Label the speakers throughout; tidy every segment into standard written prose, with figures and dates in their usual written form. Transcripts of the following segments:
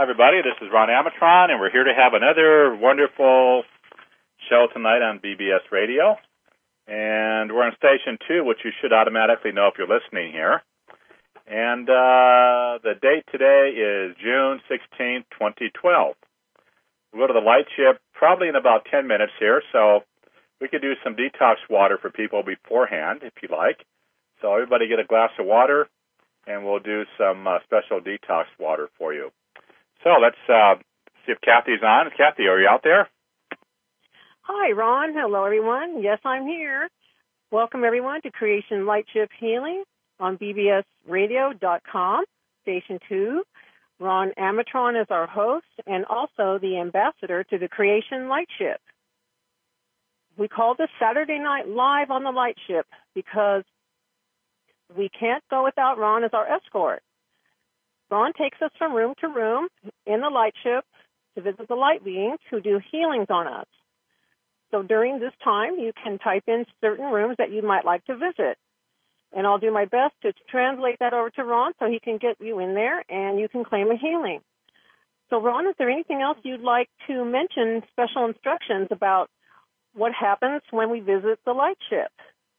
Speaker 1: Hi, everybody. This is Ron Amatron, and we're here to have another wonderful show tonight on BBS Radio. And we're on Station 2, which you should automatically know if you're listening here. And the date today is June 16th, 2012. We'll go to the light ship probably in about 10 minutes here, so we could do some detox water for people beforehand, if you like. So everybody get a glass of water, and we'll do some special detox water for you. So let's see if Kathy's on. Kathy, are you out there?
Speaker 2: Hi, Ron. Hello, everyone. Yes, I'm here. Welcome, everyone, to Creation Lightship Healing on bbsradio.com, Station 2. Ron Amatron is our host and also the ambassador to the Creation Lightship. We call this Saturday Night Live on the Lightship because we can't go without Ron as our escort. Ron takes us from room to room in the lightship to visit the light beings who do healings on us. So during this time, you can type in certain rooms that you might like to visit. And I'll do my best to translate that over to Ron so he can get you in there and you can claim a healing. So, Ron, is there anything else you'd like to mention, special instructions about what happens when we visit the lightship?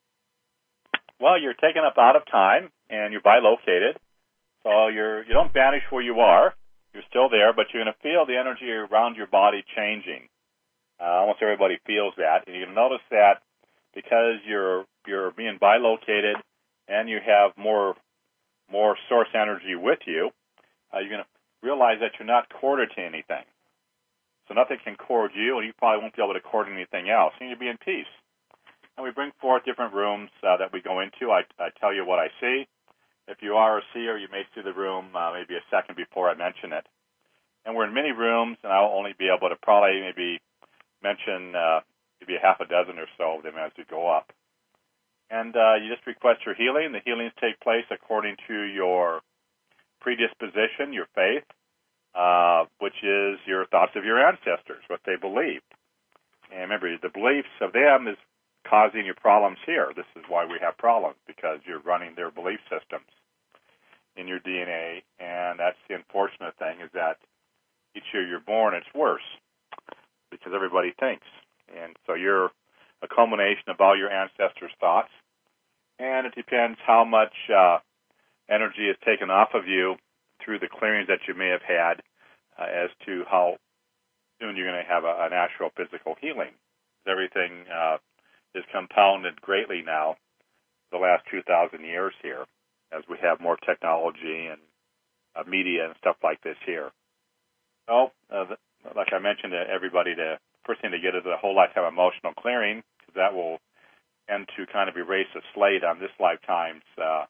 Speaker 1: Well, you're taken up out of time, and you're bilocated. So you don't vanish where you are. You're still there, but you're going to feel the energy around your body changing. Almost everybody feels that. And you're going to notice that because you're being bilocated and you have more source energy with you, you're going to realize that you're not corded to anything. So nothing can cord you, and you probably won't be able to cord anything else. You need to be in peace. And we bring forth different rooms that we go into. I tell you what I see. If you are a seer, you may see the room maybe a second before I mention it. And we're in many rooms, and I'll only be able to probably maybe mention maybe a half a dozen or so of them as we go up. And you just request your healing. The healings take place according to your predisposition, your faith, which is your thoughts of your ancestors, what they believed. And remember, the beliefs of them is causing your problems here. This is why we have problems, because you're running their belief systems in your DNA, and that's the unfortunate thing, is that each year you're born, it's worse, because everybody thinks. And so you're a culmination of all your ancestors' thoughts, and it depends how much energy is taken off of you through the clearings that you may have had as to how soon you're going to have an actual physical healing. Everything is compounded greatly now the last 2,000 years here as we have more technology and media and stuff like this here. So, like I mentioned to everybody, the first thing to get is a whole lifetime emotional clearing, because that will tend to kind of erase a slate on this lifetime's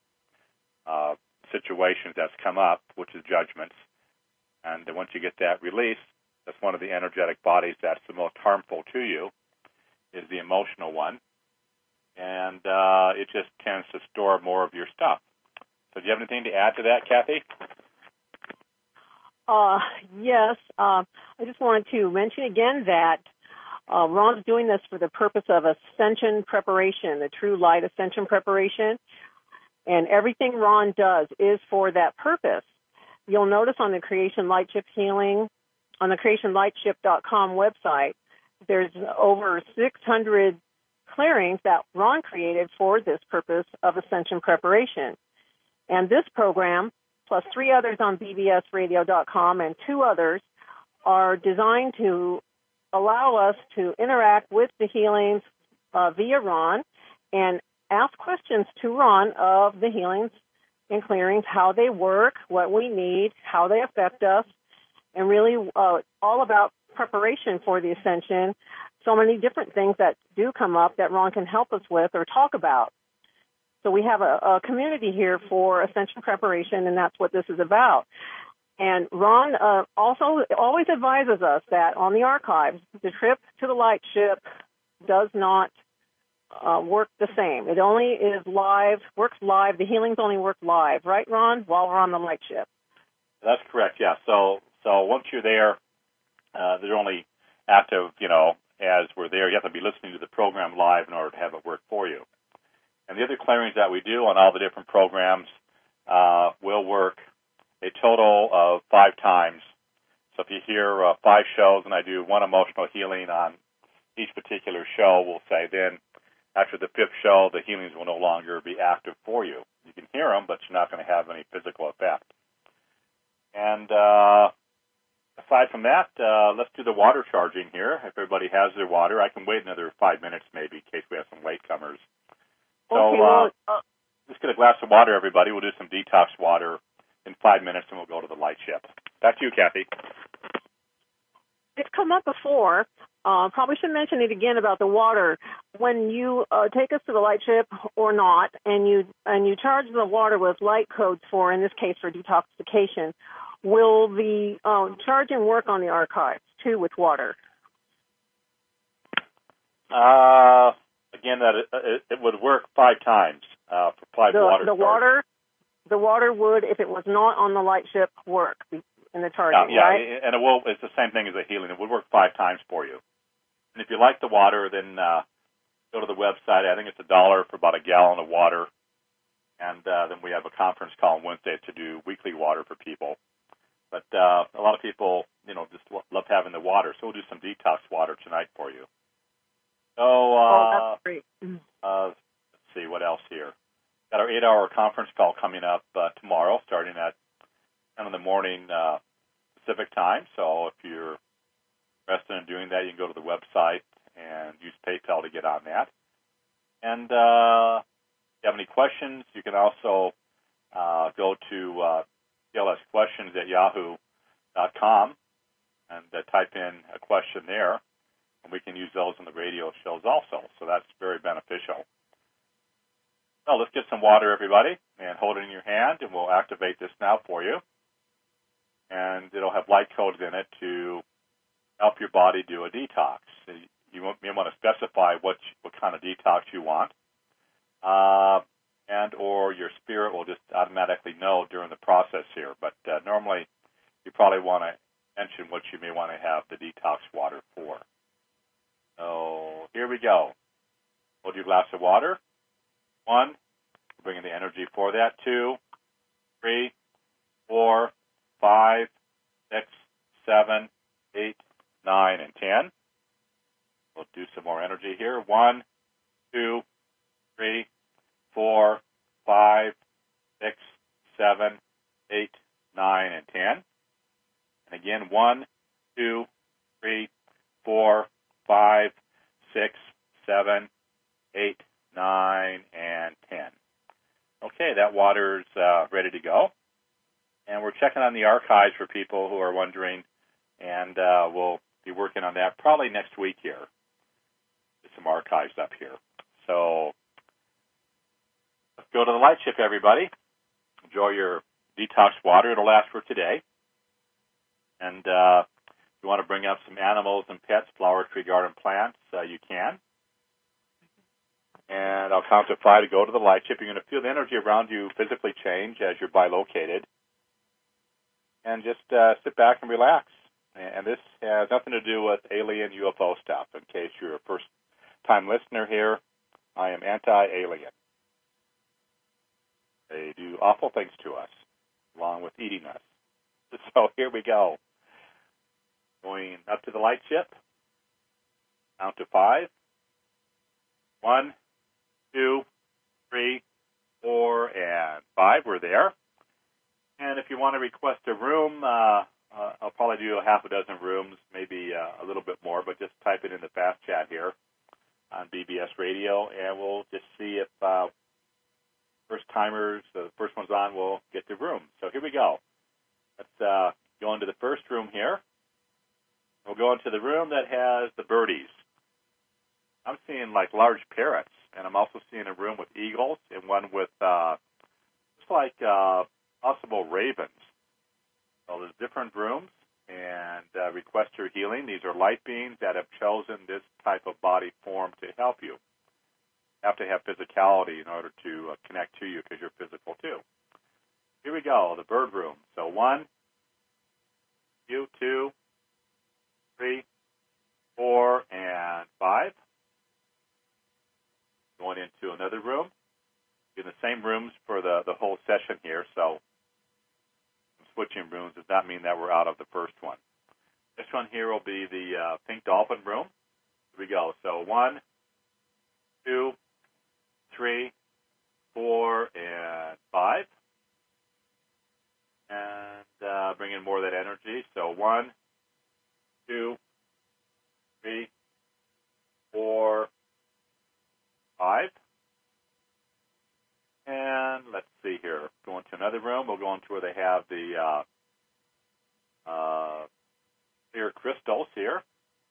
Speaker 1: situations that's come up, which is judgments. And once you get that released, that's one of the energetic bodies that's the most harmful to you, is the emotional one, and it just tends to store more of your stuff. So do you have anything to add to that, Kathy?
Speaker 2: Yes. I just wanted to mention again that Ron's doing this for the purpose of ascension preparation, the true light ascension preparation, and everything Ron does is for that purpose. You'll notice on the Creation Lightship Healing, on the creationlightship.com website, there's over 600 clearings that Ron created for this purpose of ascension preparation. And this program, plus 3 others on bbsradio.com and 2 others, are designed to allow us to interact with the healings via Ron and ask questions to Ron of the healings and clearings, how they work, what we need, how they affect us, and really all about preparation for the ascension. So many different things that do come up that Ron can help us with or talk about. So we have a community here for ascension preparation, and that's what this is about. And Ron also always advises us that on the archives, the trip to the light ship does not work the same. It only is live, works live. The healings only work live, right, Ron, while we're on the light ship?
Speaker 1: That's correct, yeah. So once you're there, they're only active, as we're there. You have to be listening to the program live in order to have it work for you. And the other clearings that we do on all the different programs will work a total of 5 times So if you hear 5 shows and I do one emotional healing on each particular show, we'll say then after the 5th show, the healings will no longer be active for you. You can hear them, but you're not going to have any physical effect. And aside from that, let's do the water charging here. If everybody has their water, I can wait another 5 minutes maybe in case we have some latecomers. So just get a glass of water, everybody. We'll do some detox water in 5 minutes, and we'll go to the light ship. Back to you, Kathy.
Speaker 2: It's come up before. Probably should mention it again about the water. When you take us to the light ship or not, and you charge the water with light codes for, in this case, for detoxification, will the charging work on the archives too with water?
Speaker 1: Again, it would work 5 times for 5 water.
Speaker 2: The water would, if it was not on the light ship, work in the charging, right?
Speaker 1: And it's the same thing as a healing. It would work 5 times for you. And if you like the water, then go to the website. I think it's $1 for about a gallon of water. And then we have a conference call on Wednesday to do weekly water for people. But a lot of people, just love having the water. So we'll do some detox water tonight for you. So
Speaker 2: that's great.
Speaker 1: Let's see what else here. Got our 8-hour conference call coming up tomorrow, starting at 10 in the morning Pacific time. So if you're interested in doing that, you can go to the website and use PayPal to get on that. And if you have any questions, you can also go to plsquestions@yahoo.com and type in a question there, and we can use those in the radio shows also. So that's very beneficial. So let's get some water, everybody, and hold it in your hand, and we'll activate this now for you. And it'll have light codes in it to help your body do a detox. You may want to specify what kind of detox you want, and or your spirit will just automatically know during the process here. But normally, you probably want to mention what you may want to have the detox water for. So here we go. Hold your glass of water. 1, bringing the energy for that. 2, 3, 4, 5, 6, 7, 8, 9, and 10. We'll do some more energy here. 1, 2, 3, 4, 5, 6, 7, 8, 9, and 10. And again, 1, 2, 3, 4, 5, 6, 7, 8, 9, and 10. Okay, that water's ready to go. And we're checking on the archives for people who are wondering, and we'll be working on that probably next week here. There's some archives up here. So let's go to the light ship, everybody. Enjoy your detox water. It'll last for today. And if you want to bring up some animals and pets, flower, tree, garden, plants, you can. And I'll count to 5 to go to the light ship. You're going to feel the energy around you physically change as you're bilocated. And just sit back and relax. And this has nothing to do with alien UFO stuff. In case you're a first-time listener here, I am anti-alien. They do awful things to us, along with eating us. So here we go. Going up to the light ship. Count to 5. 1, 2, 3, 4, and 5. We're there. And if you want to request a room, I'll probably do a half a dozen rooms, maybe a little bit more, but just type it in the fast chat here on BBS Radio, and we'll just see if first-timers, the first one's on, will get the room. So here we go. Let's go into the first room here. We'll go into the room that has the birdies. I'm seeing like large parrots, and I'm also seeing a room with eagles and one with just like possible ravens. So there's different rooms, and request your healing. These are light beings that have chosen this type of body form to help you. You have to have physicality in order to connect to you because you're physical too. Here we go, the bird room. So 1, 2, 3, 4, and 5. Going into another room. In the same rooms for the whole session here, so switching rooms does not mean that we're out of the first one. This one here will be the pink dolphin room. Here we go. So 1, 2, 3, 4, and 5. And bring in more of that energy. So 1, 2, 3, 4, 5. And let's see here. Go into another room. We'll go into where they have the clear crystals here.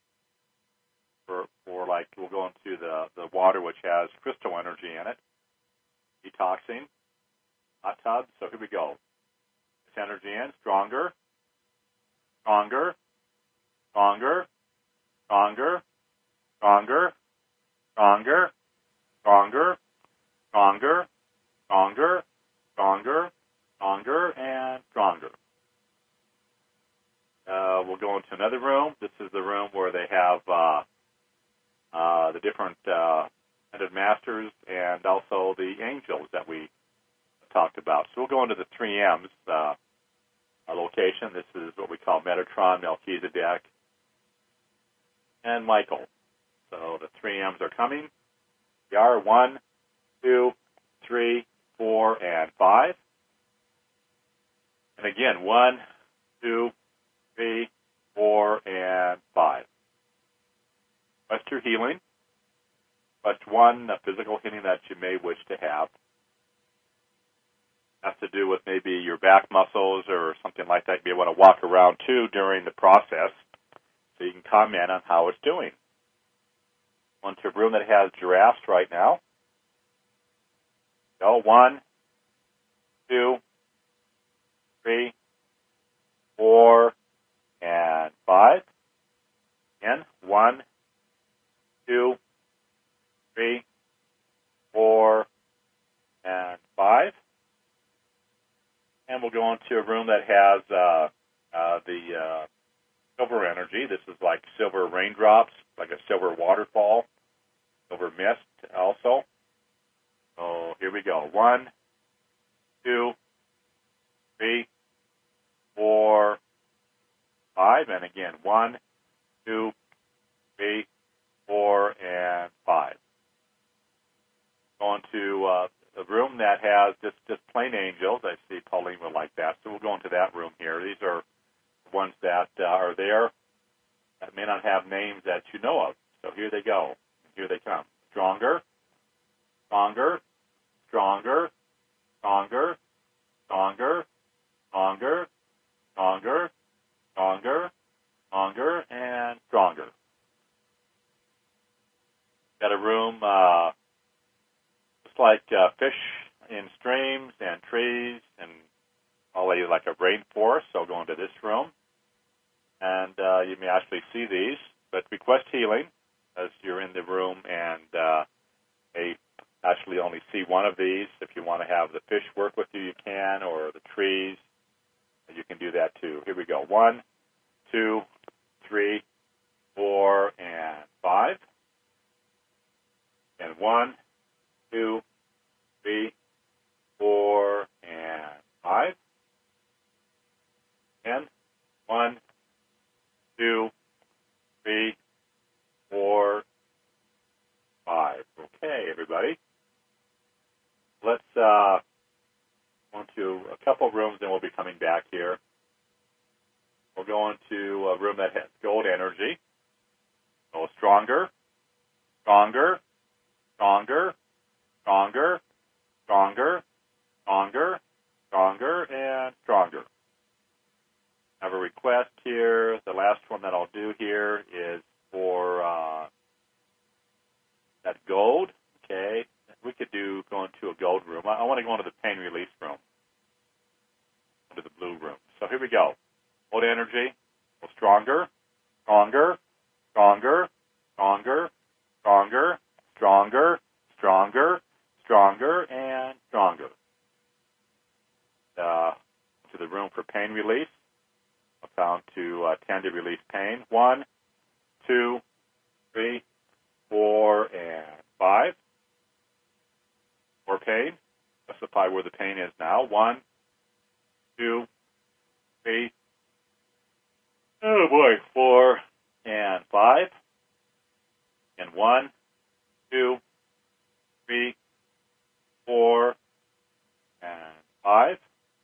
Speaker 1: For like, we'll go into the water which has crystal energy in it. Detoxing. Hot tub. So here we go. This energy in. Stronger. Stronger. Stronger. Stronger. Stronger. Stronger. Stronger. Stronger. Stronger. Stronger. Stronger. And stronger. We'll go into another room. This is the room where they have the different ascended masters and also the angels that we talked about. So we'll go into the 3Ms location. This is what we call Metatron, Melchizedek, and Michael. So the 3Ms are coming. They are 1, 2, 3, 4, and 5. And again, 1, 2, 3, 4, and 5. Request your healing. Request one physical healing that you may wish to have. Has to do with maybe your back muscles or something like that. You may want to walk around too during the process so you can comment on how it's doing. Go into a room that has giraffes right now. Go 1, 2, 3, 4, and 5. Again, 1, 2, 3, 4, and 5. And we'll go into a room that has the silver energy. This is like silver raindrops, like a silver waterfall, silver mist also. So here we go. 1, 2, 3, 4, 5. And again, 1, 2, 3, 4, and 5. Going to the room that has just plain angels. I see Pauline would like that. So we'll go into that room here. These are the ones that are there that may not have names that you know of. So here they go. Here they come. Stronger, stronger, stronger, stronger, stronger, stronger, stronger, stronger, stronger, and stronger. Got a room just like fish in streams and trees and all like a rainforest. So I'll go into this room. And you may actually see these, but request healing as you're in the room and they actually only see one of these. If you want to have the fish work with you, you can, or the trees, you can do that too. Here we go. 1, 2, 3, 4, and 5. And 1, 2, 3, 4, and 5. And 1, 2, 3, 4, 5. Okay, everybody. Let's go into a couple of rooms, then we'll be coming back here. We'll go into a room that has gold energy. So stronger, stronger, stronger, stronger, stronger, stronger, stronger, and stronger. I have a request here. The last one that I'll do here is for that gold. Okay, we could go into a gold room. I want to go into the pain release room, into the blue room. So here we go. Gold energy, stronger, stronger, stronger, stronger, stronger, stronger, stronger, stronger, and stronger. To the room for pain release. I found to tend to release pain. 1, 2, 3, 4, and 5. More pain. Specify where the pain is now. 1, 2, 3, Oh boy, 4 and 5, and 1, 2, 3, 4, and 5.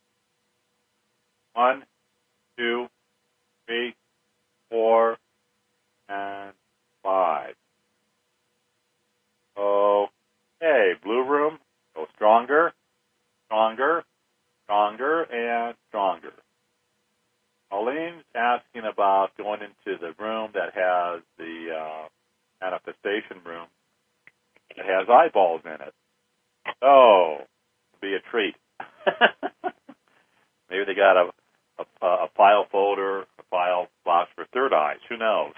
Speaker 1: 1, 2, 3, 4, and 5. Okay, blue room, go stronger, stronger, stronger, and stronger. Pauline's asking about going into the room that has the manifestation room that has eyeballs in it. Oh, it'll be a treat. Maybe they got a file folder, a file box for third eyes. Who knows?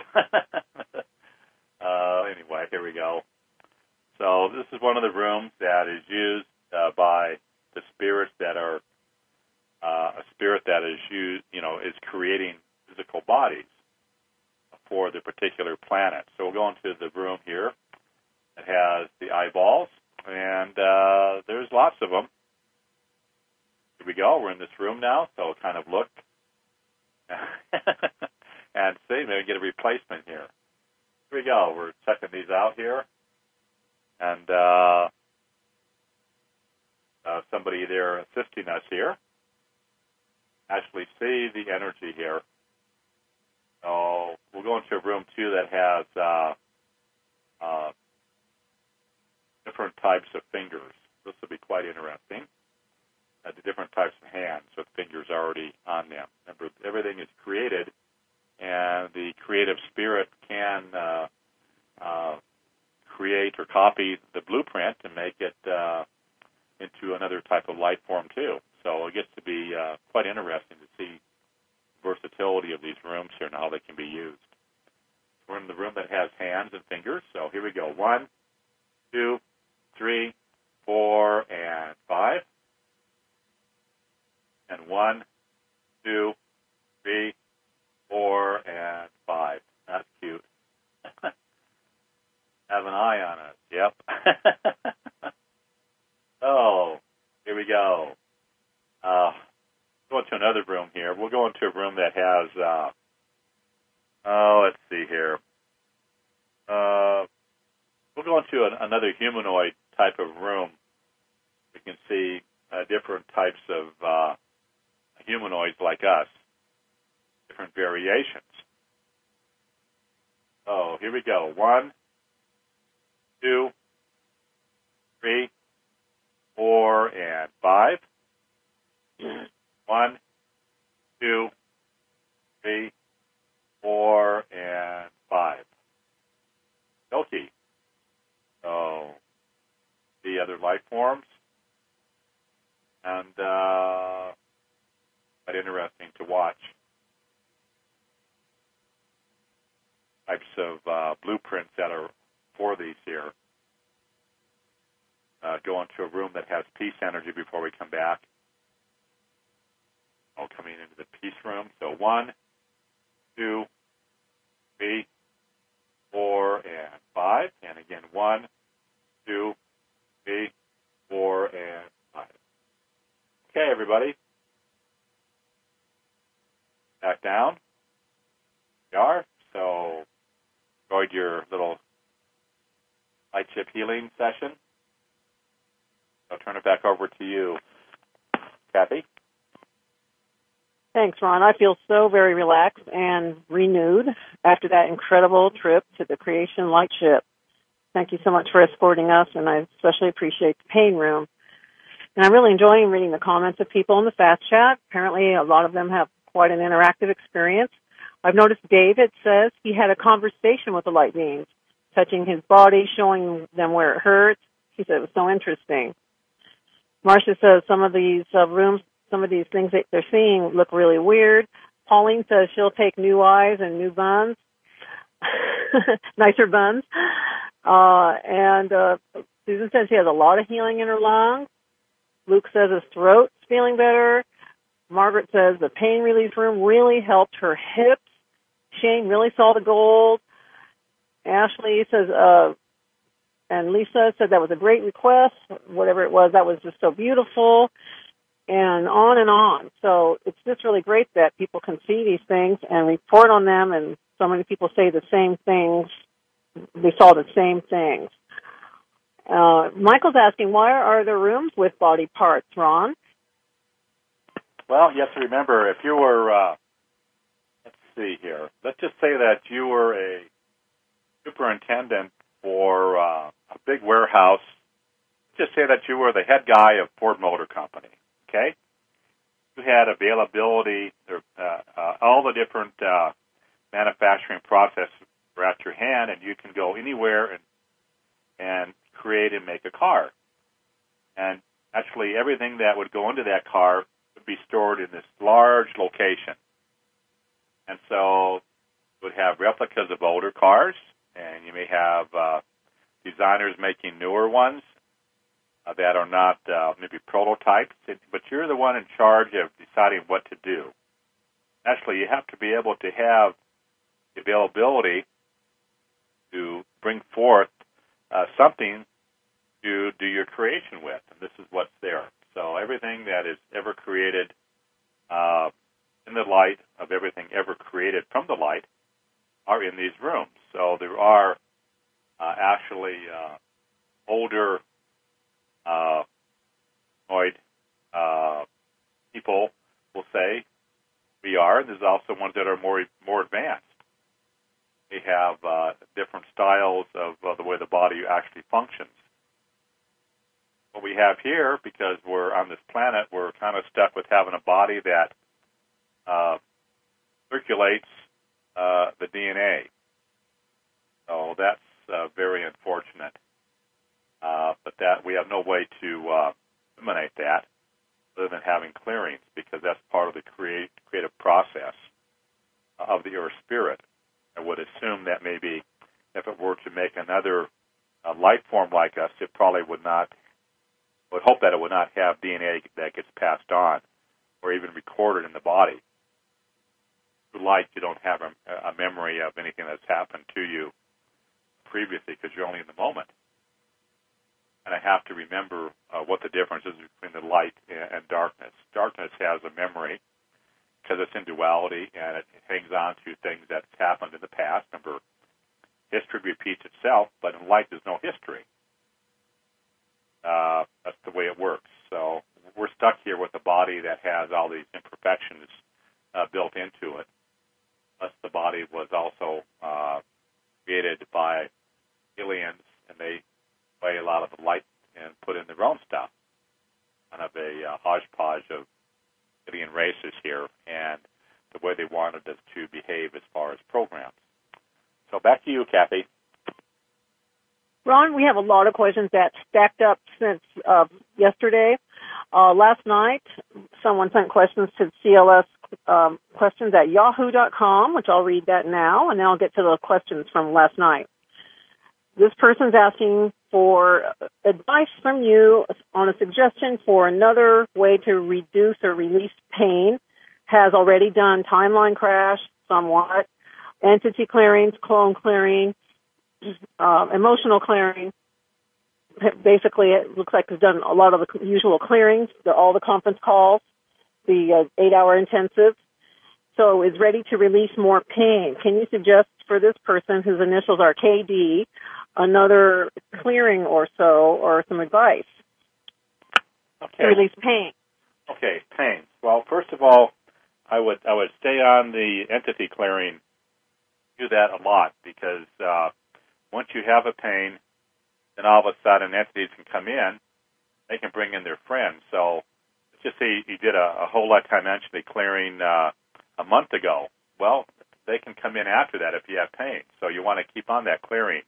Speaker 1: Anyway, here we go. So this is one of the rooms that is used by the spirits that are a spirit that is used, is creating physical bodies for the particular planet. So we'll go into the room here that has the eyeballs, and there's lots of them. Here we go. We're in this room now, so kind of look and see. Maybe get a replacement here. Here we go. We're checking these out here, and somebody there assisting us here. Actually see the energy here. So we'll go into a room, too, that has different types of fingers. This will be quite interesting. The different types of hands with fingers already on them. Remember, everything is created, and the creative spirit can create or copy the blueprint and make it into another type of life form, too. So it gets to be quite interesting to see the versatility of these rooms here and how they can be used. We're in the room that has hands and fingers. So here we go. 1, 2, 3, 4, and 5. And 1, 2, 3, 4, and 5. That's cute. Have an eye on it. Yep. Oh, here we go. Go into another room here. We'll go into a room that has, let's see here. We'll go into another humanoid type of room. We can see different types of humanoids like us, different variations. Oh, here we go. 1, 2, 3, 4, and 5. 1, 2, 3, 4, and 5. Okay. So the other life forms, and quite interesting to watch. Types of blueprints that are for these here. Go into a room that has peace energy before we come back. Coming into the peace room. So 1, 2, 3, 4, and 5. And again, 1, 2, 3, 4, and 5. Okay, everybody. Back down. We are. So enjoyed your little light chip healing session. I'll turn it back over to you, Kathy.
Speaker 2: Thanks, Ron. I feel so very relaxed and renewed after that incredible trip to the Creation Light Ship. Thank you so much for escorting us, and I especially appreciate the pain room. And I'm really enjoying reading the comments of people in the fast chat. Apparently, a lot of them have quite an interactive experience. I've noticed David says he had a conversation with the light beings, touching his body, showing them where it hurts. He said it was so interesting. Marcia says some of these rooms, some of these things that they're seeing look really weird. Pauline says she'll take new eyes and new buns, nicer buns. And Susan says she has a lot of healing in her lungs. Luke says his throat's feeling better. Margaret says the pain relief room really helped her hips. Shane really saw the gold. Ashley says, and Lisa said that was a great request. Whatever it was, that was just so beautiful. and on and on. So it's just really great that people can see these things and report on them, and so many people say the same things. They saw the same things. Michael's asking, why are there rooms with body parts, Ron?
Speaker 1: Well, you have to remember, if you were, let's see here, let's just say that you were a superintendent for a big warehouse. Just say that you were the head guy of Ford Motor Company, okay? You had availability, all the different manufacturing processes were at your hand, and you can go anywhere and create and make a car. And actually, everything that would go into that car would be stored in this large location. And so you would have replicas of older cars, and you may have designers making newer ones that are not maybe prototypes, but you're the one in charge of deciding what to do. Actually, you have to be able to have the availability to bring forth something to do your creation with, and this is what's there. So everything that is ever created in the light of everything ever created from the light are in these rooms. So there are actually older people will say we are. There's also ones that are more advanced. They have different styles of the way the body actually functions. What we have here, because we're on this planet, we're kind of stuck with having a body that circulates the DNA. So that's very unfortunate. But that we have no way to eliminate that other than having clearings, because that's part of the creative process of the Earth Spirit. I would assume that maybe if it were to make another life form like us, it probably would hope that it would not have DNA that gets passed on or even recorded in the body. Through light, you don't have a memory of anything that's happened to you previously because you're only in the moment. And I have to remember what the difference is between the light and darkness. Darkness has a memory because it's in duality, and it hangs on to things that's happened in the past. Remember, history repeats itself, but in light there's no history. That's the way it works. So we're stuck here with a body that has all these imperfections built into it. Plus the body was also created by aliens, and they weigh a lot of the light and put in their own stuff. Kind of a hodgepodge of alien races here, and the way they wanted us to behave as far as programs. So back to you, Kathy.
Speaker 2: Ron, we have a lot of questions that stacked up since yesterday. Last night, someone sent questions to CLS questions at yahoo.com, which I'll read that now, and then I'll get to the questions from last night. This person's asking for advice from you on a suggestion for another way to reduce or release pain. Has already done timeline crash somewhat, entity clearings, clone clearing, emotional clearing. Basically, it looks like he's done a lot of the usual clearings, all the conference calls, the 8-hour intensive. So is ready to release more pain. Can you suggest for this person whose initials are KD another clearing or so, or some advice to release pain?
Speaker 1: Okay, pain. Well, first of all, I would stay on the entity clearing. Do that a lot, because once you have a pain, then all of a sudden entities can come in. They can bring in their friends. So let's just say you did a whole lifetime entity clearing a month ago. Well, they can come in after that if you have pain. So you want to keep on that clearing.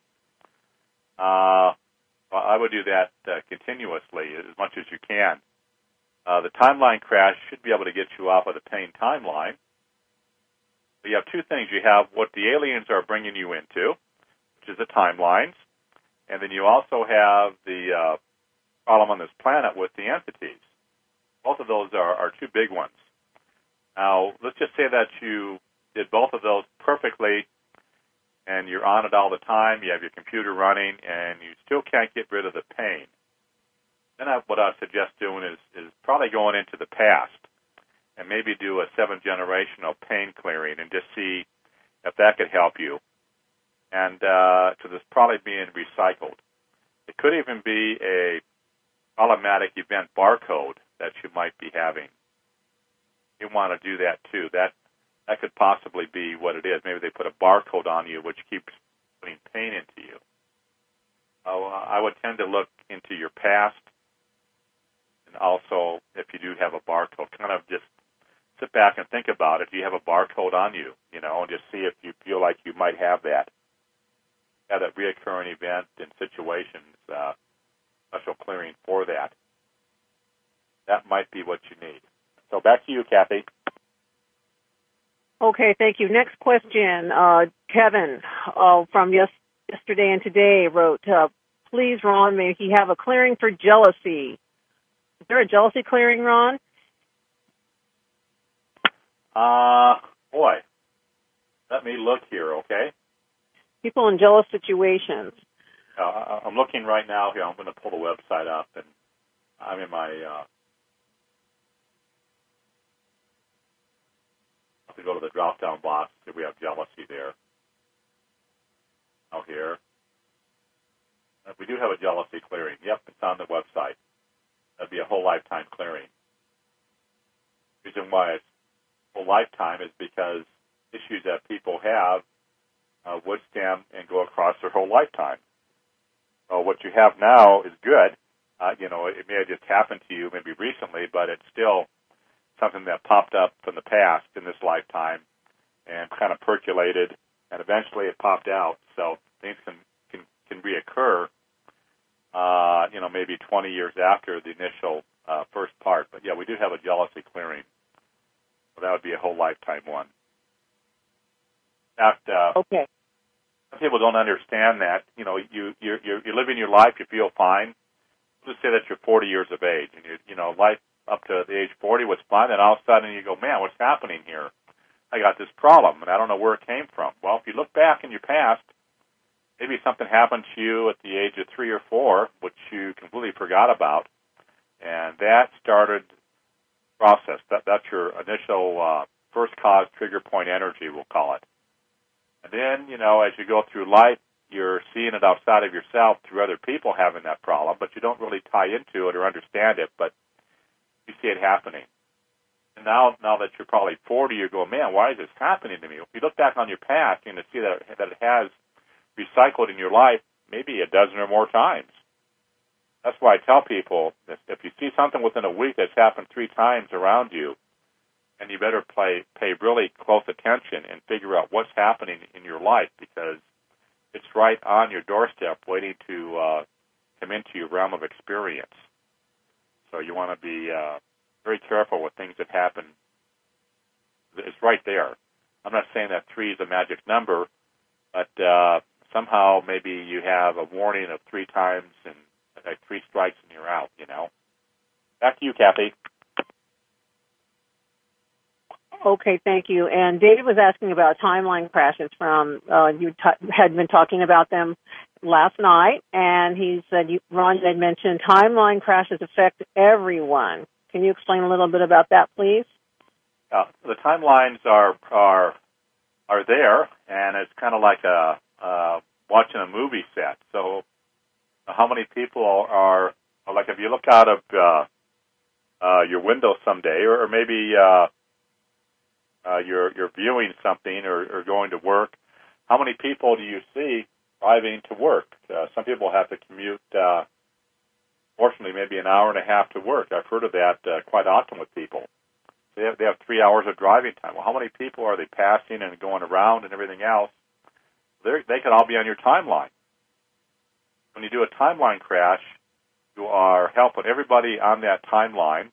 Speaker 1: I would do that continuously as much as you can. The timeline crash should be able to get you off of the pain timeline. So you have two things. You have what the aliens are bringing you into, which is the timelines, and then you also have the problem on this planet with the entities. Both of those are two big ones. Now, let's just say that you did both of those perfectly, and you're on it all the time, you have your computer running, and you still can't get rid of the pain. then what I suggest doing is probably going into the past and maybe do a 7-generational pain clearing and just see if that could help you. And because it's probably being recycled. It could even be a automatic event barcode that you might be having. You want to do that too. That could possibly be what it is. Maybe they put a barcode on you which keeps putting pain into you. I would tend to look into your past, and also if you do have a barcode, kind of just sit back and think about it. Do you have a barcode on you, and just see if you feel like you might have that reoccurring event and situations, special clearing for that. That might be what you need. So back to you, Kathy.
Speaker 2: Okay, thank you. Next question. Kevin from yesterday and today wrote, please, Ron, may he have a clearing for jealousy. Is there a jealousy clearing, Ron?
Speaker 1: Boy, let me look here, okay?
Speaker 2: People in jealous situations.
Speaker 1: I'm looking right now here. I'm going to pull the website up, and I'm in my... to go to the drop-down box. See, we have jealousy there. Out here. We do have a jealousy clearing. Yep, it's on the website. That'd be a whole lifetime clearing. The reason why it's whole lifetime is because issues that people have would stem and go across their whole lifetime. What you have now is good. It may have just happened to you maybe recently, but it's still something that popped up from the past in this lifetime and kind of percolated, and eventually it popped out. So things can reoccur, maybe 20 years after the initial first part. But, yeah, we do have a jealousy clearing. So that would be a whole lifetime one. In fact,
Speaker 2: okay.
Speaker 1: Some people don't understand that. You're living your life, you feel fine. Let's say that you're 40 years of age, and life up to the age 40 was fine, and all of a sudden you go, man, what's happening here? I got this problem, and I don't know where it came from. Well, if you look back in your past, maybe something happened to you at the age of 3 or 4, which you completely forgot about, and that started the process. That's your initial first cause trigger point energy, we'll call it. And then, as you go through life, you're seeing it outside of yourself through other people having that problem, but you don't really tie into it or understand it, but you see it happening. And now that you're probably 40, you go, man, why is this happening to me? If you look back on your past, you're going to see that it has recycled in your life maybe a dozen or more times. That's why I tell people, if you see something within a week that's happened 3 times around you, and you better pay really close attention and figure out what's happening in your life, because it's right on your doorstep waiting to come into your realm of experience. So you want to be very careful with things that happen. It's right there. I'm not saying that 3 is a magic number, but somehow maybe you have a warning of 3 times and 3 strikes and you're out, Back to you, Kathy.
Speaker 2: Okay, thank you. And David was asking about timeline crashes from, you had been talking about them last night, and he said, Ron had mentioned timeline crashes affect everyone. Can you explain a little bit about that, please?
Speaker 1: The timelines are there, and it's kind of like watching a movie set. So how many people are like, if you look out of your window someday, or maybe you're viewing something or going to work, how many people do you see driving to work? Some people have to commute, fortunately, maybe an hour and a half to work. I've heard of that quite often with people. They have 3 hours of driving time. Well, how many people are they passing and going around and everything else? They can all be on your timeline. When you do a timeline crash, you are helping everybody on that timeline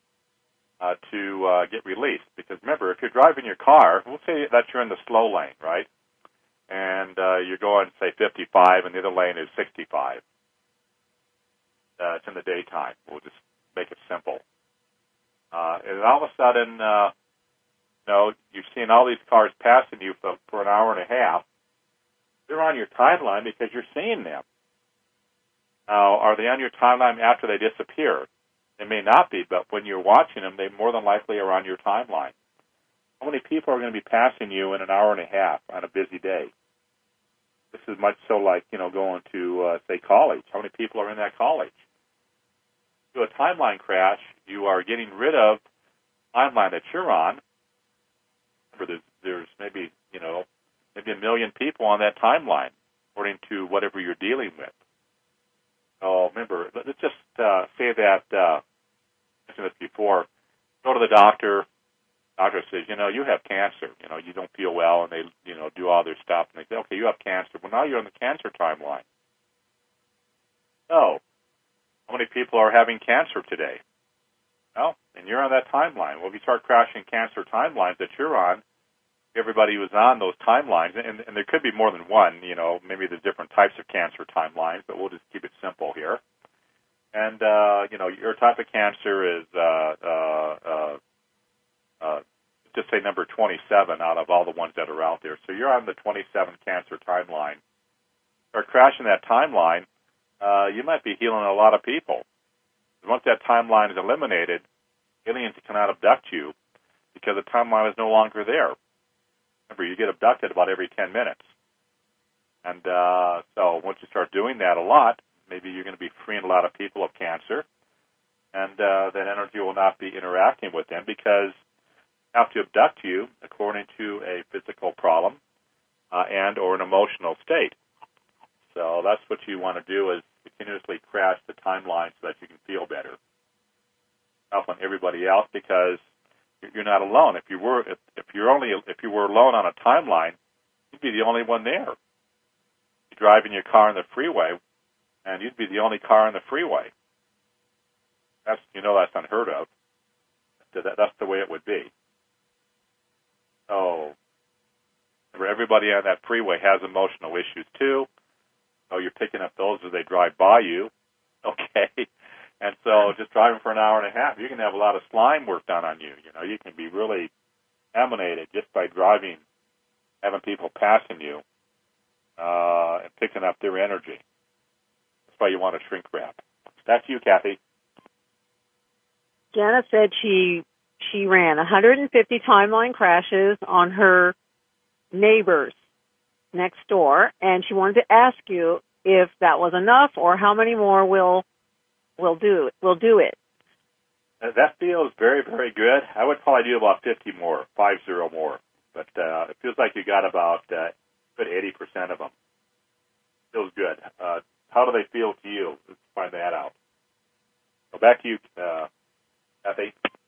Speaker 1: to get released. Because remember, if you're driving your car, we'll say that you're in the slow lane, right? And you're going, say, 55, and the other lane is 65. It's in the daytime. We'll just make it simple. And all of a sudden, you're seeing all these cars passing you for an hour and a half. They're on your timeline because you're seeing them. Now, are they on your timeline after they disappear? They may not be, but when you're watching them, they more than likely are on your timeline. How many people are going to be passing you in an hour and a half on a busy day? This is much so like, going to, say, college. How many people are in that college? To a timeline crash, you are getting rid of the timeline that you're on. Remember, there's maybe a million people on that timeline, according to whatever you're dealing with. So remember, let's just say that, I mentioned this before, go to the doctor. Doctor says, you have cancer. You don't feel well, and they, do all their stuff, and they say, okay, you have cancer. Well, now you're on the cancer timeline. So, how many people are having cancer today? Well, and you're on that timeline. Well, if you start crashing cancer timelines that you're on, everybody who's on those timelines, and there could be more than one, maybe there's different types of cancer timelines, but we'll just keep it simple here. And, your type of cancer is, just say number 27 out of all the ones that are out there. So you're on the 27 cancer timeline. Start crashing that timeline, you might be healing a lot of people. Once that timeline is eliminated, aliens cannot abduct you because the timeline is no longer there. Remember, you get abducted about every 10 minutes. And so once you start doing that a lot, maybe you're going to be freeing a lot of people of cancer, and that energy will not be interacting with them because they have to abduct you according to a physical problem and or an emotional state. So that's what you want to do is continuously crash the timeline so that you can feel better. Help on everybody else because you're not alone. If you were alone on a timeline, you'd be the only one there. You're driving your car on the freeway, and you'd be the only car on the freeway. That's unheard of. That's the way it would be. So, everybody on that freeway has emotional issues too. So you're picking up those as they drive by you. Okay. And so just driving for an hour and a half, you can have a lot of slime work done on you. You can be really emanated just by driving, having people passing you, and picking up their energy. That's why you want to shrink wrap. Back to you, Kathy.
Speaker 2: Jana said she ran 150 timeline crashes on her neighbors next door, and she wanted to ask you if that was enough or how many more will do it.
Speaker 1: That feels very, very good. I would probably do about 50 more, 50 more. But it feels like you got about good 80% of them. Feels good. How do they feel to you? Let's find that out. So back to you, Kathy.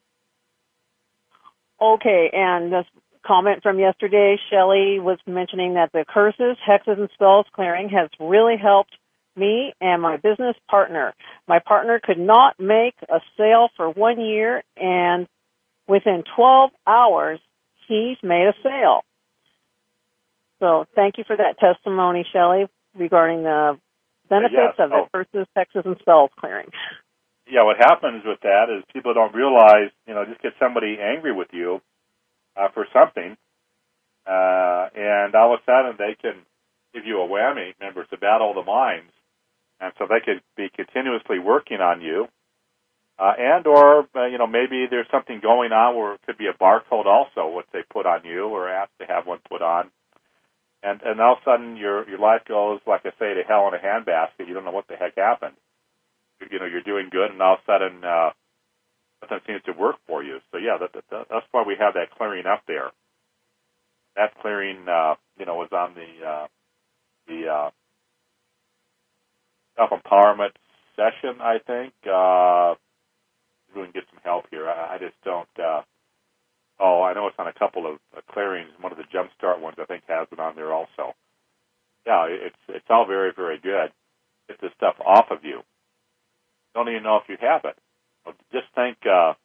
Speaker 2: Okay, and this comment from yesterday, Shelley was mentioning that the curses, hexes, and spells clearing has really helped me and my business partner. My partner could not make a sale for 1 year, and within 12 hours, he's made a sale. So thank you for that testimony, Shelley, regarding the benefits of the curses, hexes, and spells clearing.
Speaker 1: Yeah, what happens with that is people don't realize, just get somebody angry with you for something, and all of a sudden they can give you a whammy. Remember, it's a battle of the minds, and so they could be continuously working on you, or maybe there's something going on where it could be a barcode also, what they put on you or ask to have one put on, and all of a sudden your life goes, like I say, to hell in a handbasket. You don't know what the heck happened. You're doing good, and all of a sudden nothing seems to work for you. So yeah, that's why we have that clearing up there. That clearing, was on the self-empowerment session, I think. We can get some help here. I just don't. I know it's on a couple of clearings. One of the Jumpstart ones, I think, has it on there also. Yeah, it's all very, very good. Get this stuff off of you. Don't even know if you have it. Just think,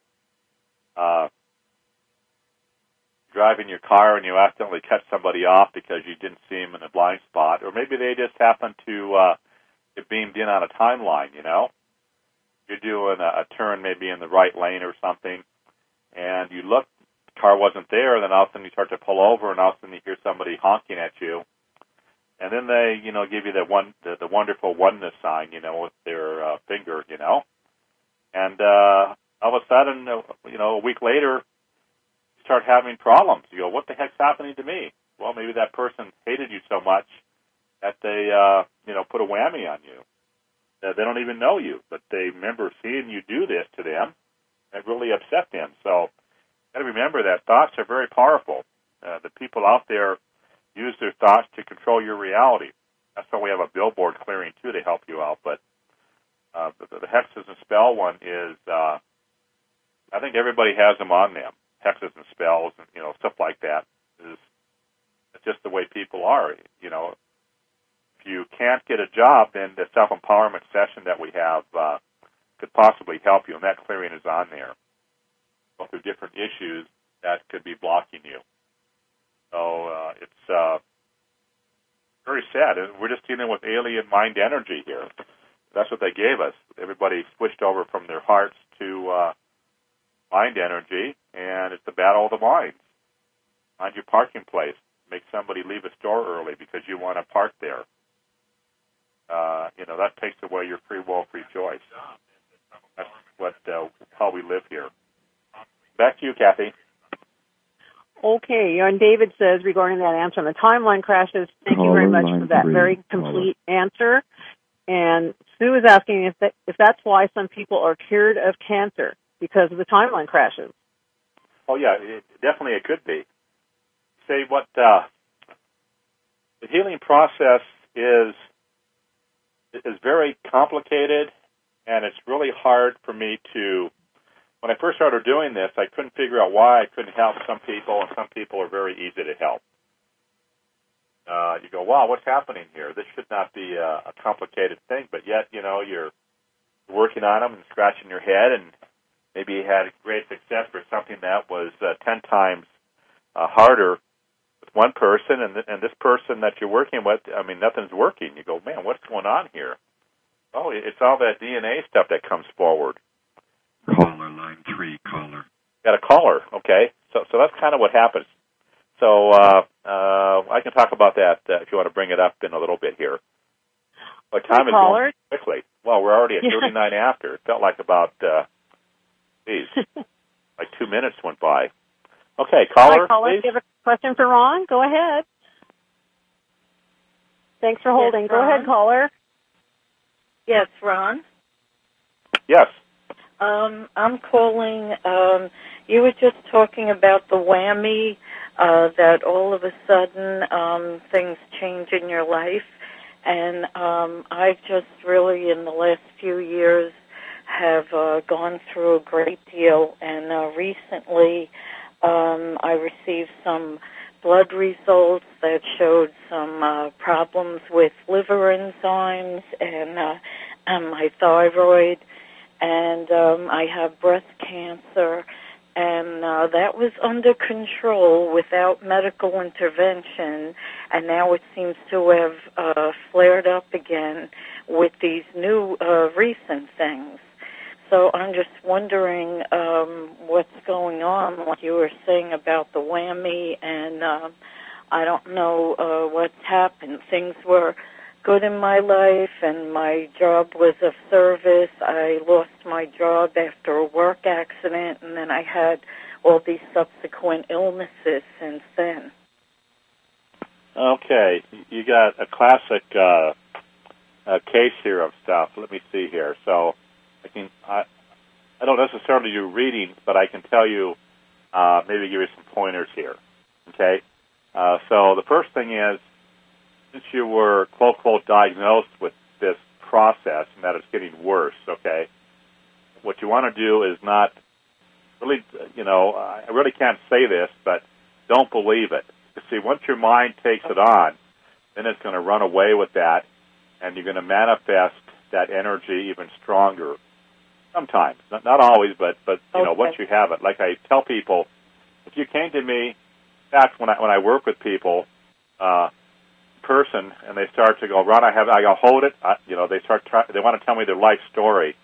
Speaker 1: driving your car and you accidentally cut somebody off because you didn't see them in a blind spot, or maybe they just happened to get beamed in on a timeline. You're doing a turn maybe in the right lane or something, and you look, the car wasn't there, and then all of a sudden you start to pull over, and all of a sudden you hear somebody honking at you, And then they, give you the wonderful oneness sign, with their finger, And all of a sudden, a week later, you start having problems. You go, what the heck's happening to me? Well, maybe that person hated you so much that they, put a whammy on you. They don't even know you, but they remember seeing you do this to them. It really upset them. So, got to remember that thoughts are very powerful. The people out there use their thoughts to control your reality. That's why we have a billboard clearing too to help you out. But the hexes and spell one is, I think everybody has them on them. Hexes and spells and stuff like that is just the way people are. If you can't get a job, then the self-empowerment session that we have could possibly help you, and that clearing is on there. Go through different issues that could be blocking you. So it's very sad. We're just dealing with alien mind energy here. That's what they gave us. Everybody switched over from their hearts to mind energy, and it's the battle of the minds. Find your parking place. Make somebody leave a store early because you want to park there. That takes away your free will, free choice. That's how we live here. Back to you, Kathy.
Speaker 2: Okay, and David says regarding that answer on the timeline crashes, thank you very much for that very complete answer. And Sue is asking if that's why some people are cured of cancer because of the timeline crashes.
Speaker 1: Oh yeah, definitely it could be. Say what the healing process is very complicated, and it's really hard for me to. When I first started doing this, I couldn't figure out why I couldn't help some people, and some people are very easy to help. You go, wow, what's happening here? This should not be a complicated thing, but yet, you're working on them and scratching your head, and maybe you had great success for something that was 10 times harder with one person, and this person that you're working with, nothing's working. You go, man, what's going on here? Oh, it's all that DNA stuff that comes forward.
Speaker 3: Caller, line 3, caller.
Speaker 1: Got a caller, okay. So that's kind of what happens. So I can talk about that if you want to bring it up in a little bit here. But time is going quickly. Well, we're already at 39 after. It felt like about, like 2 minutes went by. Okay, caller,
Speaker 2: Hi, caller.
Speaker 1: please.
Speaker 2: Do you have a question for Ron? Go ahead. Thanks for holding.
Speaker 4: Yes,
Speaker 2: Go ahead, caller.
Speaker 4: Yes, Ron.
Speaker 1: Yes.
Speaker 4: I'm calling. You were just talking about the whammy, that all of a sudden things change in your life. And I've just really, in the last few years, have gone through a great deal. And recently I received some blood results that showed some problems with liver enzymes and my thyroid. And I have breast cancer, and that was under control without medical intervention, and now it seems to have flared up again with these new recent things. So I'm just wondering what's going on, like you were saying about the whammy, and I don't know what's happened. Things were good in my life, and my job was of service. I lost my job after a work accident, and then I had all these subsequent illnesses since then.
Speaker 1: Okay, you got a classic case here of stuff. Let me see here. So I don't necessarily do readings, but I can tell you, maybe give you some pointers here. Okay, so the first thing is, since you were, quote, diagnosed with this process and that it's getting worse, okay, what you want to do is not really, I really can't say this, but don't believe it. You see, once your mind takes it on, then it's going to run away with that, and you're going to manifest that energy even stronger. Sometimes, not always, but once you have it. Like I tell people, if you came to me, in fact, when I work with people, person, and they start to go, Ron, I go, hold it. They want to tell me their life story,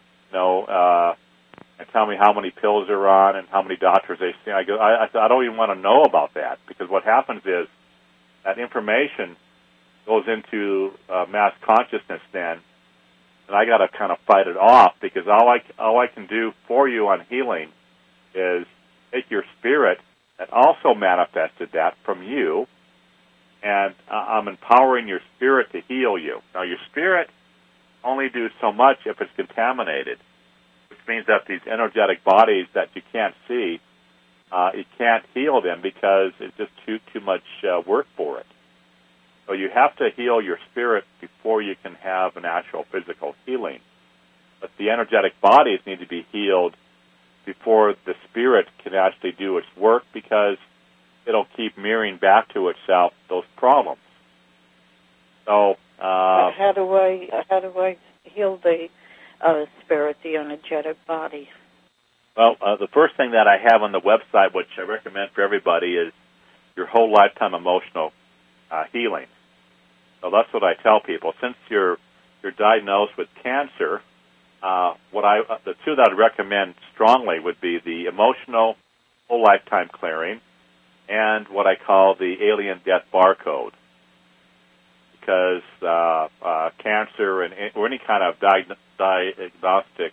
Speaker 1: and tell me how many pills they're on and how many doctors they see. I go, I don't even want to know about that, because what happens is that information goes into mass consciousness then, and I got to kind of fight it off, because all I can do for you on healing is take your spirit that also manifested that from you, and I'm empowering your spirit to heal you. Now, your spirit only do so much if it's contaminated, which means that these energetic bodies that you can't see, you can't heal them because it's just too much work for it. So you have to heal your spirit before you can have an actual physical healing. But the energetic bodies need to be healed before the spirit can actually do its work, because it'll keep mirroring back to itself those problems. So
Speaker 4: how do I heal the spirit, the energetic body?
Speaker 1: Well, the first thing that I have on the website, which I recommend for everybody, is your whole lifetime emotional healing. So that's what I tell people. Since you're diagnosed with cancer, the two that I'd recommend strongly would be the emotional whole lifetime clearing and what I call the alien death barcode. Because cancer or any kind of diagnostic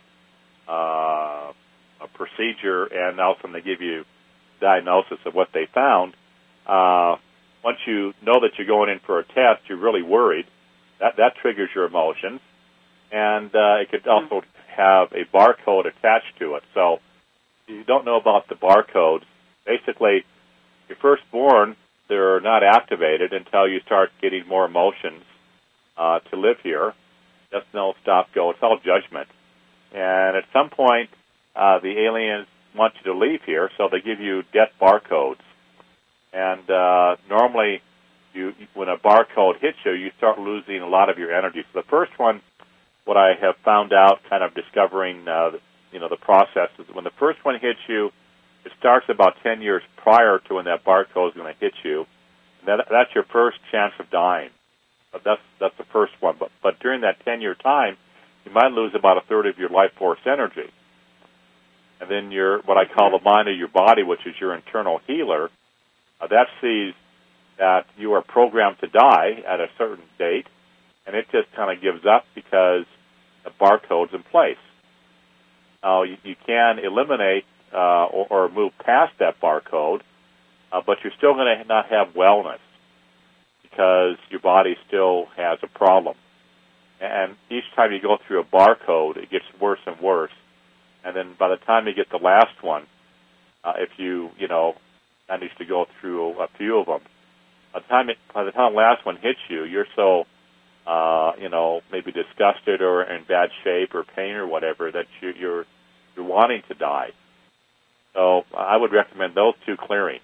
Speaker 1: a procedure, and also they give you diagnosis of what they found. Once you know that you're going in for a test, you're really worried. That triggers your emotions, and it could also have a barcode attached to it. So if you don't know about the barcodes, basically, you're first born, they're not activated until you start getting more emotions to live here. Just no stop, go. It's all judgment. And at some point, the aliens want you to leave here, so they give you death barcodes. And normally, when a barcode hits you, you start losing a lot of your energy. So the first one, what I have found out, kind of discovering, the process, is when the first one hits you, it starts about 10 years prior to when that barcode is going to hit you. And that's your first chance of dying. But that's the first one. But during that 10-year time, you might lose about a third of your life force energy. And then what I call the mind of your body, which is your internal healer, that sees that you are programmed to die at a certain date, and it just kind of gives up because the barcode's in place. Now, you can eliminate or move past that barcode, but you're still going to not have wellness because your body still has a problem. And each time you go through a barcode, it gets worse and worse. And then by the time you get the last one, if you manage to go through a few of them, by the time the last one hits you, you're so, maybe disgusted or in bad shape or pain or whatever that you're wanting to die. So I would recommend those two clearings.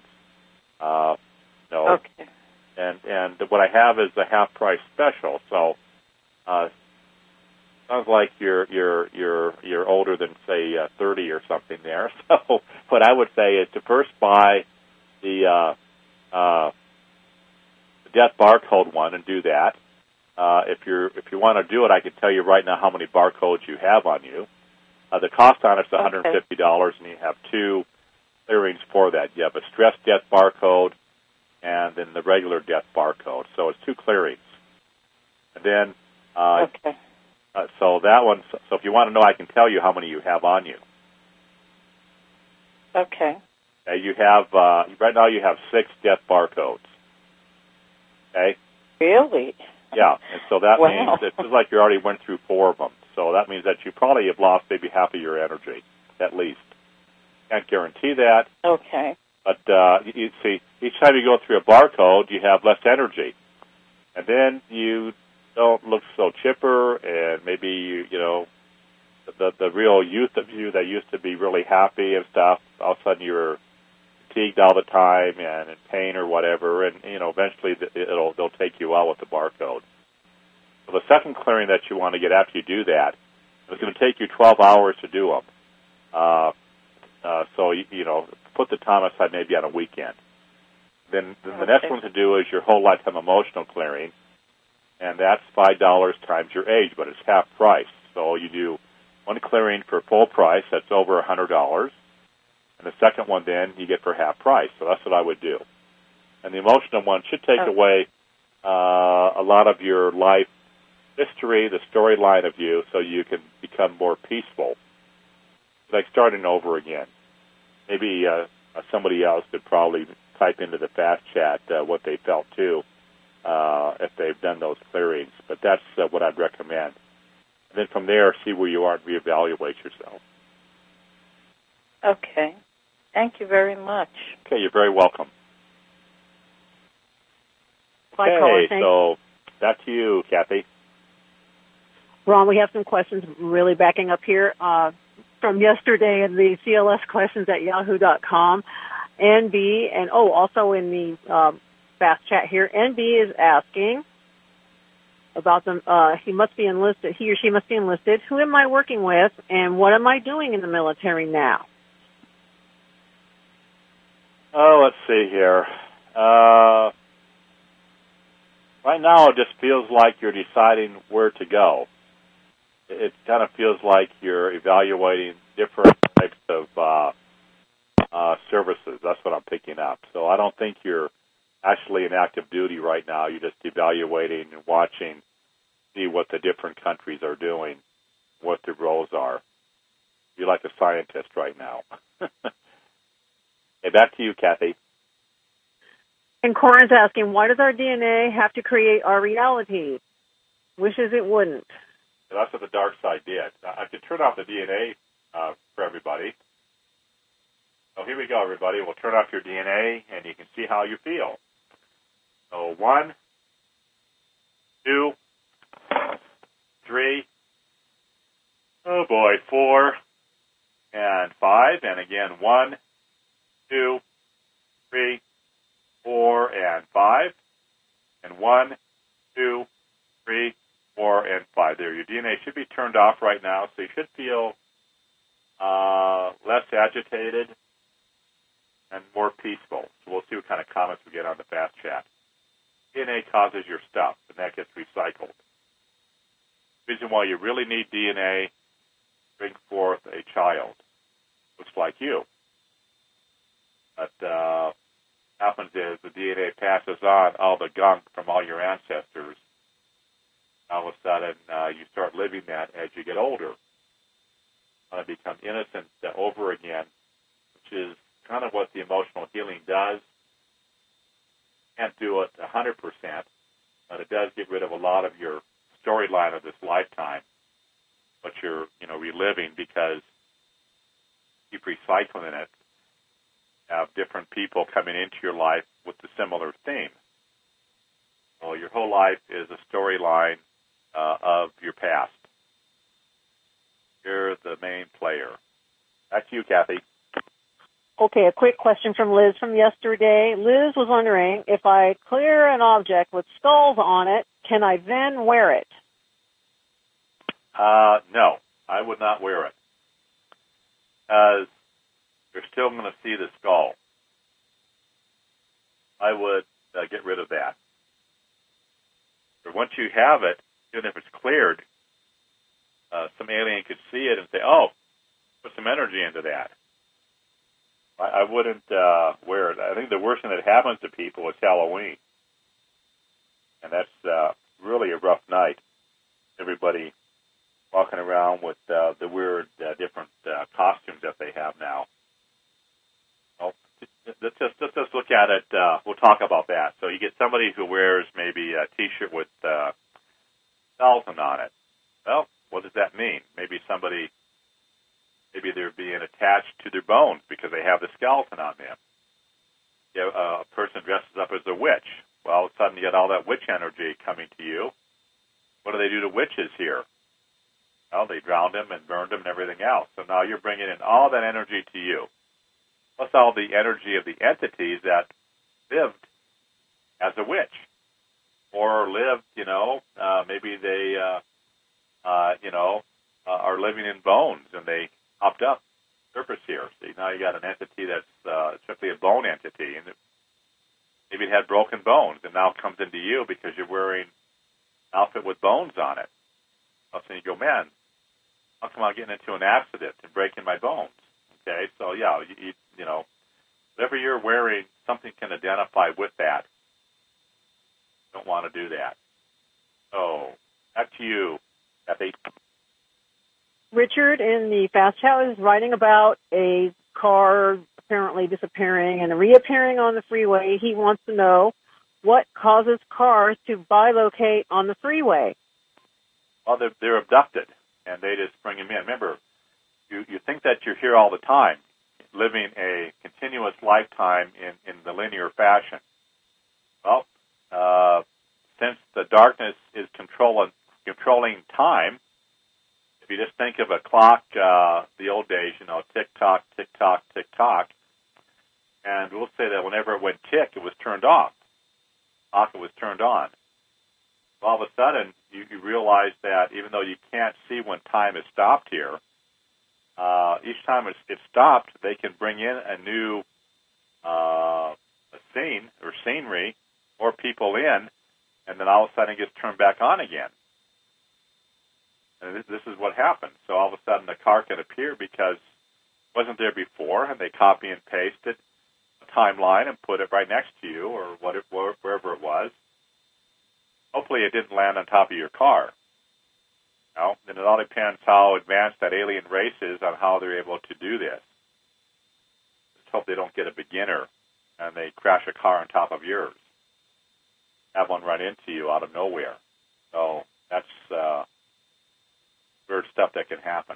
Speaker 4: Okay.
Speaker 1: And what I have is a half price special. So sounds like you're older than say 30 or something there. So what I would say is to first buy the death barcode one and do that. If you want to do it, I can tell you right now how many barcodes you have on you. The cost on it's $150, and you have two clearings for that. You have a stress death barcode and then the regular death barcode. So it's two clearings. And then, so that one, so if you want to know, I can tell you how many you have on you.
Speaker 4: Okay.
Speaker 1: You have, right now you have 6 death barcodes. Okay?
Speaker 4: Really?
Speaker 1: Yeah, and so that means it feels like you already went through 4 of them. So that means that you probably have lost maybe half of your energy, at least. Can't guarantee that.
Speaker 4: Okay.
Speaker 1: But you see, each time you go through a barcode, you have less energy. And then you don't look so chipper, and maybe, the real youth of you that used to be really happy and stuff, all of a sudden you're fatigued all the time and in pain or whatever, and, eventually they'll take you out with the barcode. So the second clearing that you want to get after you do that, it's going to take you 12 hours to do them. So, put the time aside maybe on a weekend. Then the next one to do is your whole lifetime emotional clearing, and that's $5 times your age, but it's half price. So you do one clearing for full price, that's over $100, and the second one then you get for half price. So that's what I would do. And the emotional one should take away a lot of your life history, the storyline of you, so you can become more peaceful. It's like starting over again. Maybe somebody else could probably type into the fast chat what they felt too, if they've done those clearings. But that's what I'd recommend. And then from there, see where you are and reevaluate yourself.
Speaker 4: Okay. Thank you very much.
Speaker 1: Okay, you're very welcome.
Speaker 2: Bye,
Speaker 1: Okay,
Speaker 2: caller. Thanks.
Speaker 1: so back to you, Kathy.
Speaker 2: Ron, we have some questions really backing up here from yesterday in the CLS questions at yahoo.com. NB, and also in the fast chat here, NB is asking about them. He must be enlisted. He or she must be enlisted. Who am I working with, and what am I doing in the military now?
Speaker 1: Oh, let's see here. Right now, it just feels like you're deciding where to go. It kind of feels like you're evaluating different types of services. That's what I'm picking up. So I don't think you're actually in active duty right now. You're just evaluating and watching, see what the different countries are doing, what their roles are. You're like a scientist right now. Okay, back to you, Kathy.
Speaker 2: And Corin's asking, why does our DNA have to create our reality? Wishes it wouldn't.
Speaker 1: That's what the dark side did. I could turn off the DNA for everybody. So here we go, everybody. We'll turn off your DNA, and you can see how you feel. So 1, 2, 3, oh boy, 4, and 5, and again 1, 2, 3, 4, and 5, and 1, 2, 3, 4, and 5. There, your DNA should be turned off right now, so you should feel less agitated and more peaceful. So we'll see what kind of comments we get on the fast chat. DNA causes your stuff, and that gets recycled. The reason why you really need DNA, bring forth a child, looks like you. But happens is the DNA passes on all the gunk from all your ancestors. All of a sudden, you start living that as you get older. You become innocent over again, which is kind of what the emotional healing does. Can't do it 100%, but it does get rid of a lot of your storyline of this lifetime, what you're, reliving, because you keep recycling it. Have different people coming into your life with a similar theme. Well, your whole life is a storyline of your past. You're the main player. Back to you, Kathy.
Speaker 2: Okay, a quick question from Liz from yesterday. Liz was wondering, if I clear an object with skulls on it, can I then wear it?
Speaker 1: No, I would not wear it. You're still going to see the skull. I would get rid of that. But once you have it, even if it's cleared, some alien could see it and say, oh, put some energy into that. I wouldn't wear it. I think the worst thing that happens to people is Halloween. And that's really a rough night. Everybody walking around with the weird different costumes that they have now. Well, let's just look at it. We'll talk about that. So you get somebody who wears maybe a T-shirt with skeleton on it. Well, what does that mean? Maybe they're being attached to their bones because they have the skeleton on them. A person dresses up as a witch. Well, all of a sudden you get all that witch energy coming to you. What do they do to witches here? Well, they drowned them and burned them and everything else. So now you're bringing in all that energy to you, plus all the energy of the entities that lived as a witch, or lived, maybe they, are living in bones and they popped up surface here. See, now you got an entity that's simply a bone entity, and maybe it had broken bones and now comes into you because you're wearing an outfit with bones on it. So you go, man, how come I'm getting into an accident and breaking my bones? Okay, so yeah, whatever you're wearing, something can identify with that. Don't want to do that. So, back to you, Kathy.
Speaker 2: Richard in the Fast Chat is writing about a car apparently disappearing and reappearing on the freeway. He wants to know what causes cars to bilocate on the freeway.
Speaker 1: Well, they're abducted, and they just bring them in. Remember, you think that you're here all the time, living a continuous lifetime in the linear fashion. Well, since the darkness is controlling time, if you just think of a clock, the old days, tick-tock, tick-tock, tick-tock, and we'll say that whenever it went tick, it was turned off. Clock, it was turned on. All of a sudden, you realize that even though you can't see when time has stopped here, each time it's stopped, they can bring in a new scene or scenery or people in, and then all of a sudden it gets turned back on again. And this is what happens. So all of a sudden the car can appear because it wasn't there before, and they copy and pasted a timeline and put it right next to you or wherever it was. Hopefully it didn't land on top of your car. Then it all depends how advanced that alien race is on how they're able to do this. Just hope they don't get a beginner and they crash a car on top of yours. Have one run into you out of nowhere. So that's weird stuff that can happen.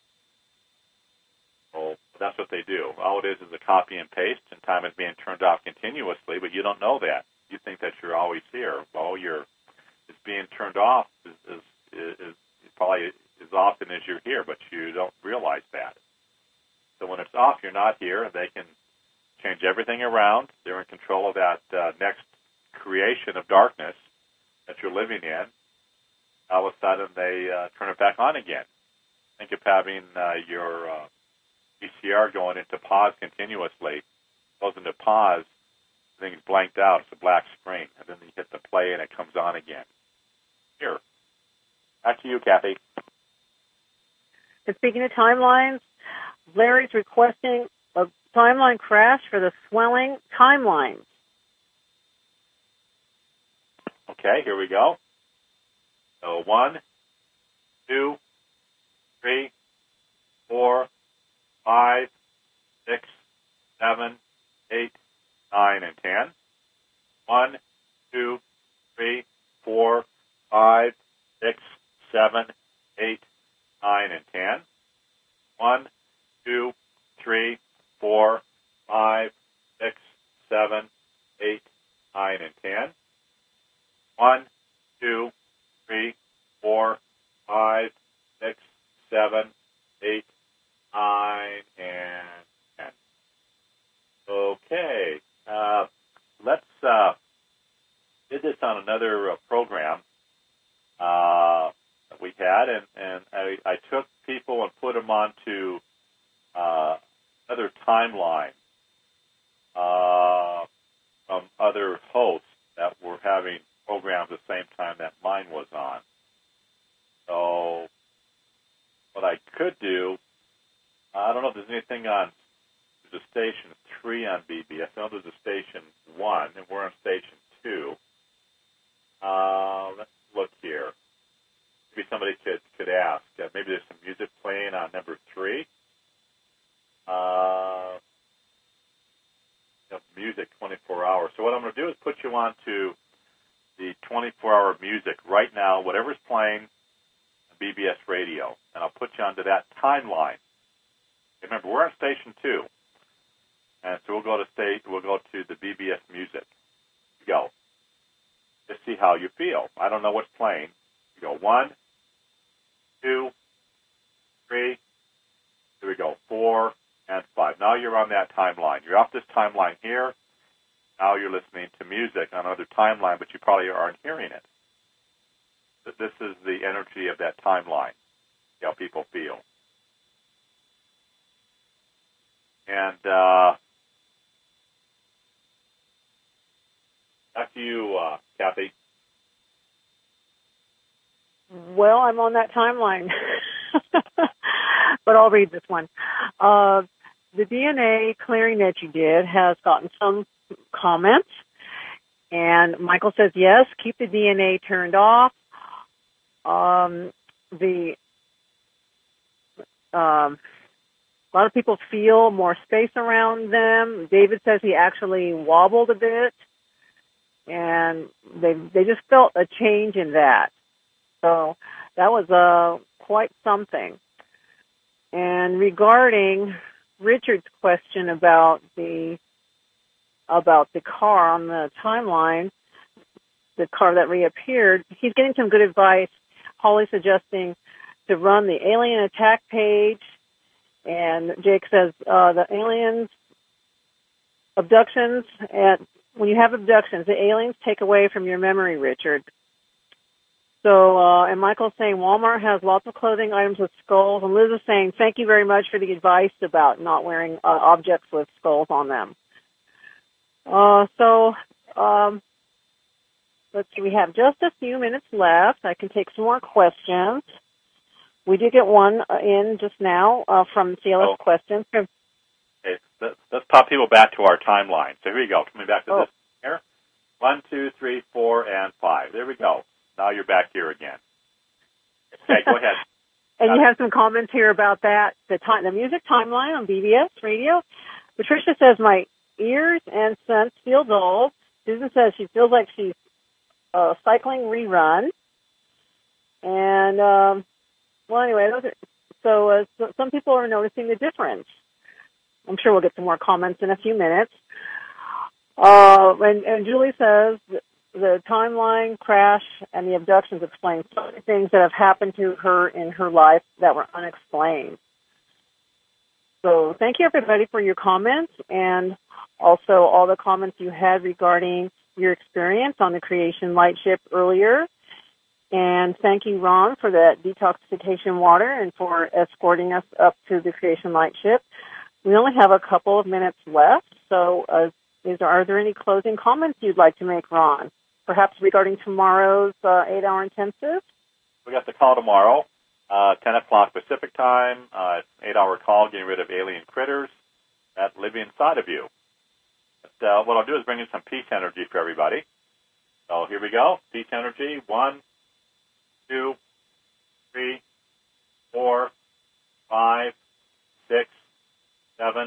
Speaker 1: So that's what they do. All it is a copy and paste, and time is being turned off continuously, but you don't know that. You think that you're always here. Well, it's being turned off is probably as often as you're here, but you don't realize that. So when it's off, you're not here, and they can change everything around. They're in control of that next creation of darkness that you're living in. All of a sudden, they turn it back on again. Think of having your VCR going into pause continuously. Goes into pause, things blanked out. It's a black screen, and then you hit the play, and it comes on again. Here. Back to you, Kathy.
Speaker 2: And speaking of timelines, Larry's requesting a timeline crash for the swelling timelines.
Speaker 1: Okay, here we go. So 1, 2, 3, 4, 5, 6, 7, 8, 9, and 10. 1, 2, 3, 4, 5, 6, 7, 8, 9, and 10. 1, 2, 3, 4, 5, 6, 7, 8, 9, and 10. 1, 2, 3, 4, 5, 6, 7, 8, 9, and 10. Okay. Let's did this on another program that we had, and I took people and put them onto another timeline from other hosts that were having programs the same time that mine was on. So what I could do, I don't know if there's anything on, there's a station 3 on BBS. I know there's a station 1, and we're on station 2. Let's look here. Maybe somebody could ask. Maybe there's some music playing on number 3. Music 24 hours. So what I'm going to do is put you on to the 24-hour music right now, whatever's playing on BBS radio, and I'll put you onto that timeline. Remember, we're on station 2, and so we'll go to the BBS music. Go. Just see how you feel. I don't know what's playing. You go 1, 2, 3. Here we go. 4 and 5. Now you're on that timeline. You're off this timeline here. Now you're listening to music on another timeline, but you probably aren't hearing it. This is the energy of that timeline. See how people feel. And back to you, Kathy.
Speaker 2: Well, I'm on that timeline, but I'll read this one. The DNA clearing that you did has gotten some comments, And Michael says, yes, keep the DNA turned off. A lot of people feel more space around them. David says he actually wobbled a bit, and they just felt a change in that. So that was quite something. And regarding Richard's question about the car on the timeline, the car that reappeared, he's getting some good advice. Holly's suggesting to run the alien attack page, and Jake says the aliens abductions, and when you have abductions, the aliens take away from your memory, Richard. So, and Michael's saying Walmart has lots of clothing items with skulls, and Liz is saying thank you very much for the advice about not wearing objects with skulls on them. Let's see, we have just a few minutes left. I can take some more questions. We did get one in just now from CLS Questions.
Speaker 1: Okay, let's pop people back to our timeline. So here we go. Coming back to this here. 1, 2, 3, 4, and 5. There we go. Now you're back here again. Okay, go ahead.
Speaker 2: And you have some comments here about that, the music timeline on BBS radio. Patricia says, my ears and sense feel dull. Susan says she feels like she's cycling rerun. And, well, anyway, so some people are noticing the difference. I'm sure we'll get some more comments in a few minutes. And Julie says the timeline crash and the abductions explain so many things that have happened to her in her life that were unexplained. So thank you, everybody, for your comments and also all the comments you had regarding your experience on the Creation Lightship earlier. And thank you, Ron, for that detoxification water and for escorting us up to the Creation Lightship. We only have a couple of minutes left, so are there any closing comments you'd like to make, Ron? Perhaps regarding tomorrow's 8-hour intensive?
Speaker 1: We got the call tomorrow, 10 o'clock Pacific time, 8-hour call, getting rid of alien critters that live inside of you. But, what I'll do is bring in some peace energy for everybody. So here we go. Peace energy. 1, 2, 3, 4, 5, 6, 7,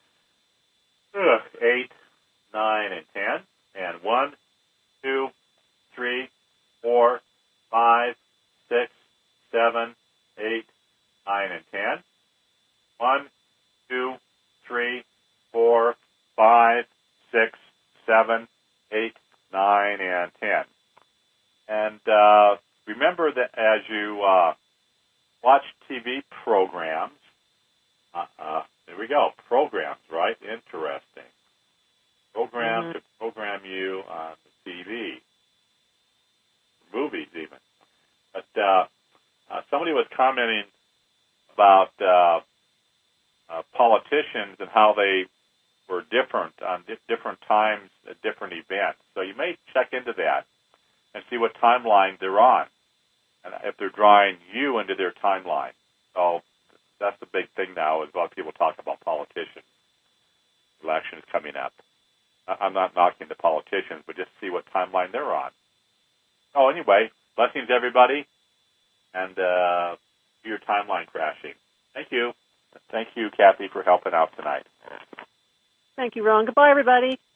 Speaker 1: 8, 9, and 10. And 1, 2, 3, 4, 5, 6, 7, 8, 9, and 10. 1, 2, 3, 4, 5, 6, 7, 8, 9, and 10. And remember that as you watch TV programs, there we go, programs, right? Interesting. Programs to program you on the TV, movies even. But somebody was commenting about politicians and how they were different on different times at different events. So you may check into that and see what timeline they're on, and if they're drawing you into their timeline. So that's the big thing now, is a lot of people talk about politicians. Elections coming up. I'm not knocking the politicians, but just see what timeline they're on. Oh, anyway, blessings, everybody, and your timeline crashing. Thank you. Thank you, Kathy, for helping out tonight.
Speaker 2: Thank you, Ron. Goodbye, everybody.